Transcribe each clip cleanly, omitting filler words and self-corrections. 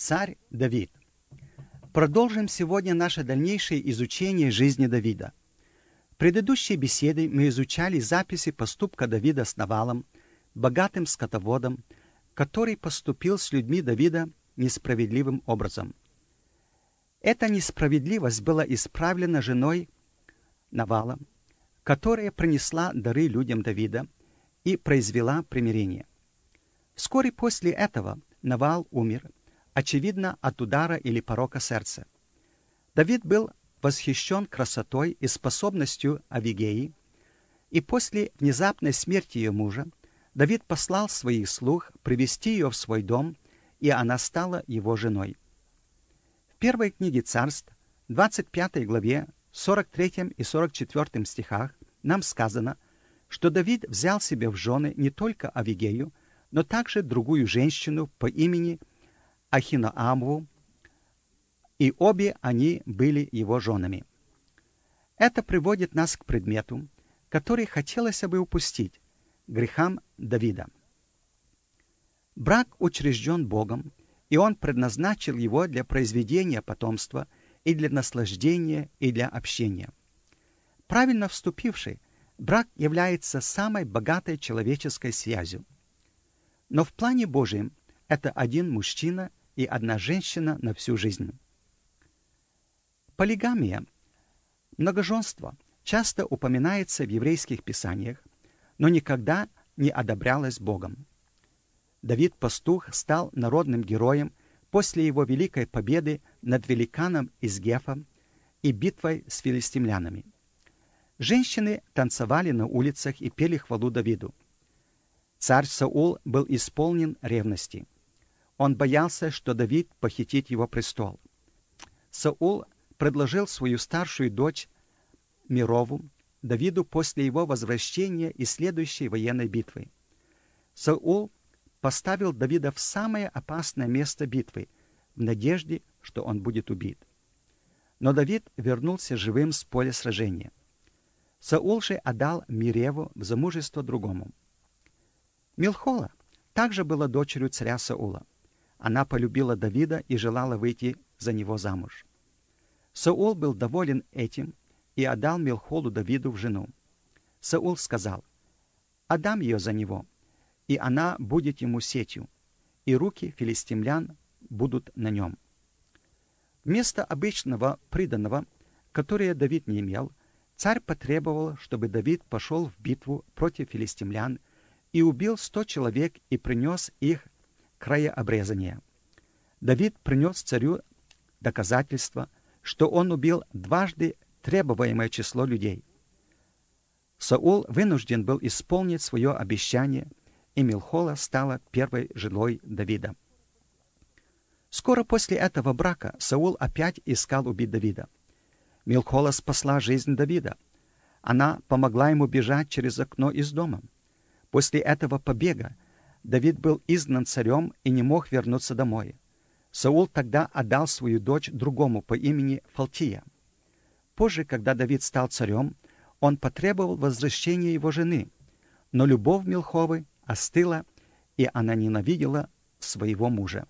Царь Давид. Продолжим сегодня наше дальнейшее изучение жизни Давида. В предыдущей беседе мы изучали записи поступка Давида с Навалом, богатым скотоводом, который поступил с людьми Давида несправедливым образом. Эта несправедливость была исправлена женой Навала, которая принесла дары людям Давида и произвела примирение. Вскоре после этого Навал умер, очевидно, от удара или порока сердца. Давид был восхищен красотой и способностью Авигеи, и после внезапной смерти ее мужа Давид послал своих слуг привести ее в свой дом, и она стала его женой. В первой книге Царств, 25 главе, 43 и 44 стихах нам сказано, что Давид взял себе в жены не только Авигею, но также другую женщину по имени Ахиноамову, и обе они были его женами. Это приводит нас к предмету, который хотелось бы упустить, грехам Давида. Брак учрежден Богом, и Он предназначил его для произведения потомства и для наслаждения, и для общения. Правильно вступивший, брак является самой богатой человеческой связью. Но в плане Божьем это один мужчина и одна женщина на всю жизнь. Полигамия, многоженство, часто упоминается в еврейских писаниях, но никогда не одобрялось Богом. Давид-пастух стал народным героем после его великой победы над великаном из Гефа и битвой с филистимлянами. Женщины танцевали на улицах и пели хвалу Давиду. Царь Саул был исполнен ревности. Он боялся, что Давид похитит его престол. Саул предложил свою старшую дочь Мирову Давиду после его возвращения из следующей военной битвы. Саул поставил Давида в самое опасное место битвы, в надежде, что он будет убит. Но Давид вернулся живым с поля сражения. Саул же отдал Миреву в замужество другому. Милхола также была дочерью царя Саула. Она полюбила Давида и желала выйти за него замуж. Саул был доволен этим и отдал Милхолу Давиду в жену. Саул сказал: «Отдам ее за него, и она будет ему сетью, и руки филистимлян будут на нем». Вместо обычного приданого, которое Давид не имел, царь потребовал, чтобы Давид пошел в битву против филистимлян и убил 100 человек и принес их краеобрезание. Давид принес царю доказательство, что он убил дважды требуемое число людей. Саул вынужден был исполнить свое обещание, и Милхола стала первой женой Давида. Скоро после этого брака Саул опять искал убить Давида. Милхола спасла жизнь Давида. Она помогла ему бежать через окно из дома. После этого побега Давид был изгнан царем и не мог вернуться домой. Саул тогда отдал свою дочь другому по имени Фалтия. Позже, когда Давид стал царем, он потребовал возвращения его жены, но любовь Милхолы остыла, и она ненавидела своего мужа.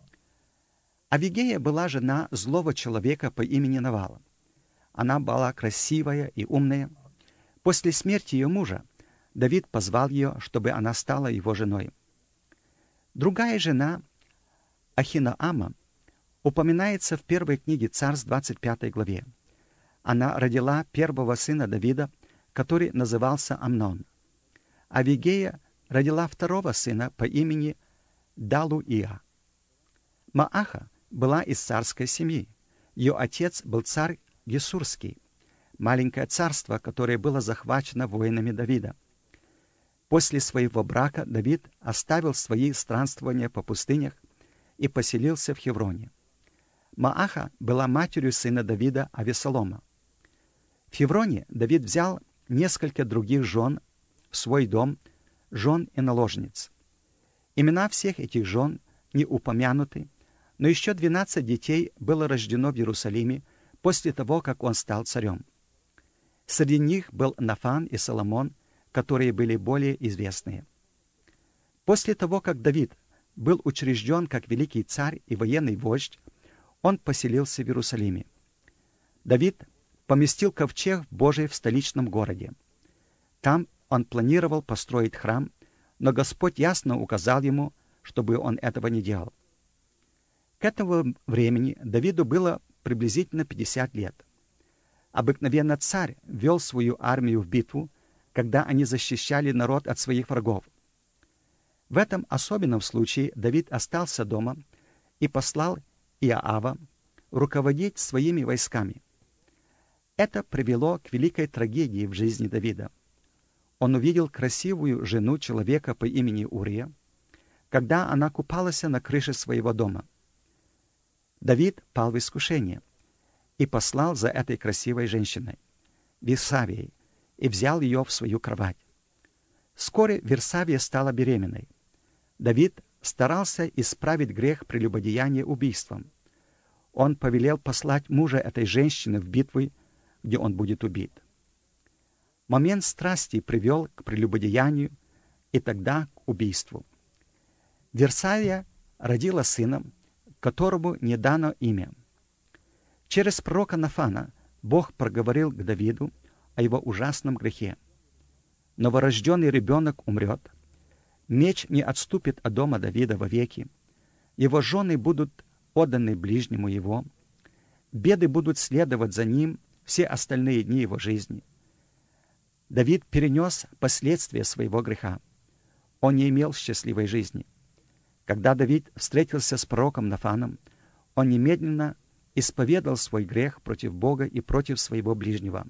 Авигея была жена злого человека по имени Навала. Она была красивая и умная. После смерти ее мужа Давид позвал ее, чтобы она стала его женой. Другая жена, Ахиноама, упоминается в первой книге Царств 25 главе. Она родила первого сына Давида, который назывался Амнон. Авигея родила второго сына по имени Далуия. Мааха была из царской семьи. Ее отец был царь Гесурский, маленькое царство, которое было захвачено воинами Давида. После своего брака Давид оставил свои странствования по пустынях и поселился в Хевроне. Мааха была матерью сына Давида Авесолома. В Хевроне Давид взял несколько других жен в свой дом, жен и наложниц. Имена всех этих жен не упомянуты, но еще 12 детей было рождено в Иерусалиме после того, как он стал царем. Среди них был Нафан и Соломон, которые были более известные. После того, как Давид был учрежден как великий царь и военный вождь, он поселился в Иерусалиме. Давид поместил ковчег Божий в столичном городе. Там он планировал построить храм, но Господь ясно указал ему, чтобы он этого не делал. К этому времени Давиду было приблизительно 50 лет. Обыкновенно царь вел свою армию в битву, когда они защищали народ от своих врагов. В этом особенном случае Давид остался дома и послал Иоава руководить своими войсками. Это привело к великой трагедии в жизни Давида. Он увидел красивую жену человека по имени Урия, когда она купалась на крыше своего дома. Давид пал в искушение и послал за этой красивой женщиной, Версавией, и взял ее в свою кровать. Вскоре Версавия стала беременной. Давид старался исправить грех прелюбодеяния убийством. Он повелел послать мужа этой женщины в битву, где он будет убит. Момент страсти привел к прелюбодеянию и тогда к убийству. Версавия родила сына, которому не дано имя. Через пророка Нафана Бог проговорил к Давиду о его ужасном грехе. Новорожденный ребенок умрет, меч не отступит от дома Давида вовеки, его жены будут отданы ближнему его, беды будут следовать за ним все остальные дни его жизни. Давид перенес последствия своего греха. Он не имел счастливой жизни. Когда Давид встретился с пророком Нафаном, он немедленно исповедал свой грех против Бога и против своего ближнего.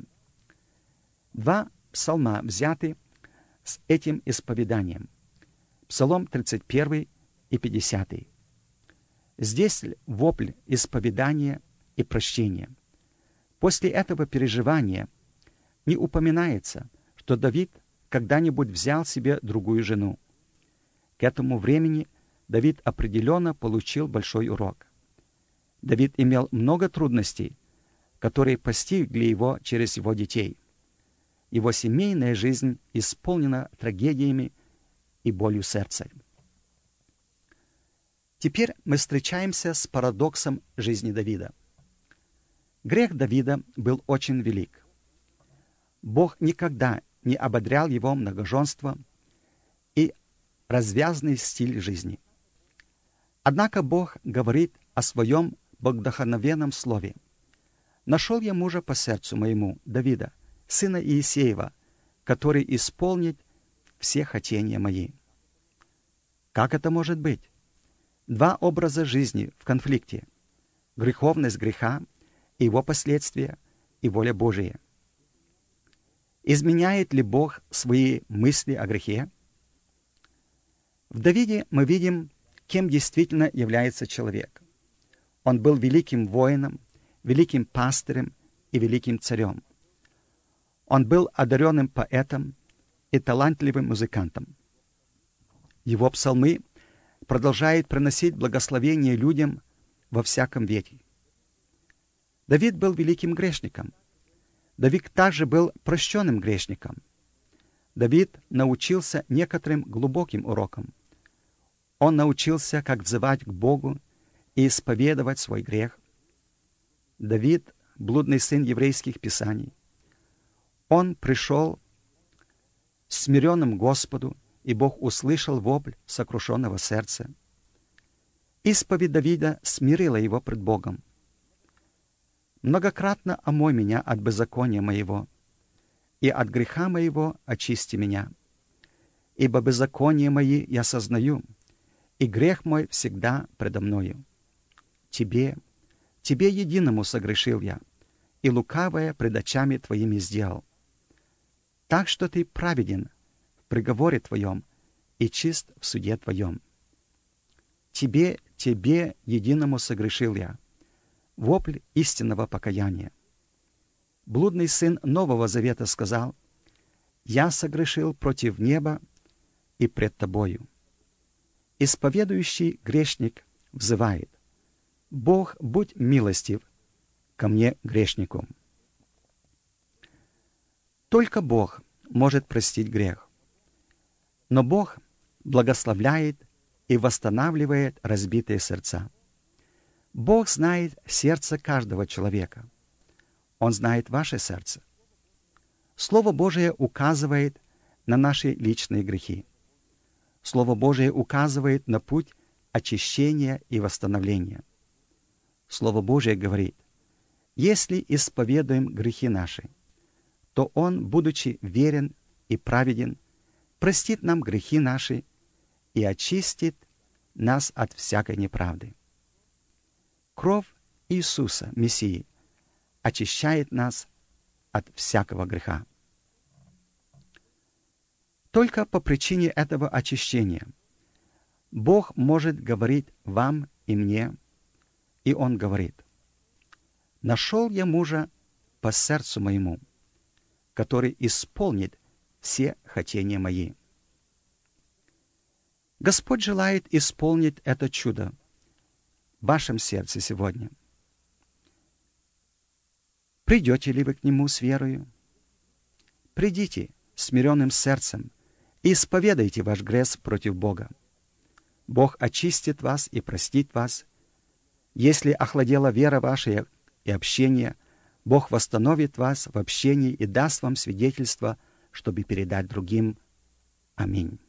Два псалма взяты с этим исповеданием. Псалом 31 и 50. Здесь вопль исповедания и прощения. После этого переживания не упоминается, что Давид когда-нибудь взял себе другую жену. К этому времени Давид определенно получил большой урок. Давид имел много трудностей, которые постигли его через его детей. Его семейная жизнь исполнена трагедиями и болью сердца. Теперь мы встречаемся с парадоксом жизни Давида. Грех Давида был очень велик. Бог никогда не ободрял его многоженство и развязный стиль жизни. Однако Бог говорит о своем богодухновенном слове. «Нашел я мужа по сердцу моему, Давида, сына Иисеева, который исполнит все хотения мои». Как это может быть? Два образа жизни в конфликте. Греховность греха и его последствия, и воля Божия. Изменяет ли Бог свои мысли о грехе? В Давиде мы видим, кем действительно является человек. Он был великим воином, великим пастырем и великим царем. Он был одаренным поэтом и талантливым музыкантом. Его псалмы продолжают приносить благословение людям во всяком веке. Давид был великим грешником. Давид также был прощенным грешником. Давид научился некоторым глубоким урокам. Он научился, как взывать к Богу и исповедовать свой грех. Давид — блудный сын еврейских писаний. Он пришел смиренным Господу, и Бог услышал вопль сокрушенного сердца. Исповедь Давида смирила его пред Богом. «Многократно омой меня от беззакония моего, и от греха моего очисти меня. Ибо беззаконие мои я сознаю, и грех мой всегда предо мною. Тебе единому согрешил я, и лукавое пред очами твоими сделал. Так что ты праведен в приговоре твоем и чист в суде твоем. Тебе единому согрешил я». Вопль истинного покаяния. Блудный сын Нового Завета сказал: «Я согрешил против неба и пред тобою». Исповедующий грешник взывает: «Бог, будь милостив ко мне, грешнику». Только Бог может простить грех. Но Бог благословляет и восстанавливает разбитые сердца. Бог знает сердце каждого человека. Он знает ваше сердце. Слово Божие указывает на наши личные грехи. Слово Божие указывает на путь очищения и восстановления. Слово Божие говорит: если исповедуем грехи наши, то Он, будучи верен и праведен, простит нам грехи наши и очистит нас от всякой неправды. Кровь Иисуса, Мессии, очищает нас от всякого греха. Только по причине этого очищения Бог может говорить вам и мне, и Он говорит: «Нашел я мужа по сердцу моему, который исполнит все хотения мои». Господь желает исполнить это чудо в вашем сердце сегодня. Придете ли вы к Нему с верою? Придите смиренным сердцем и исповедайте ваш грех против Бога. Бог очистит вас и простит вас. Если охладела вера ваша и общение, Бог восстановит вас в общении и даст вам свидетельство, чтобы передать другим. Аминь.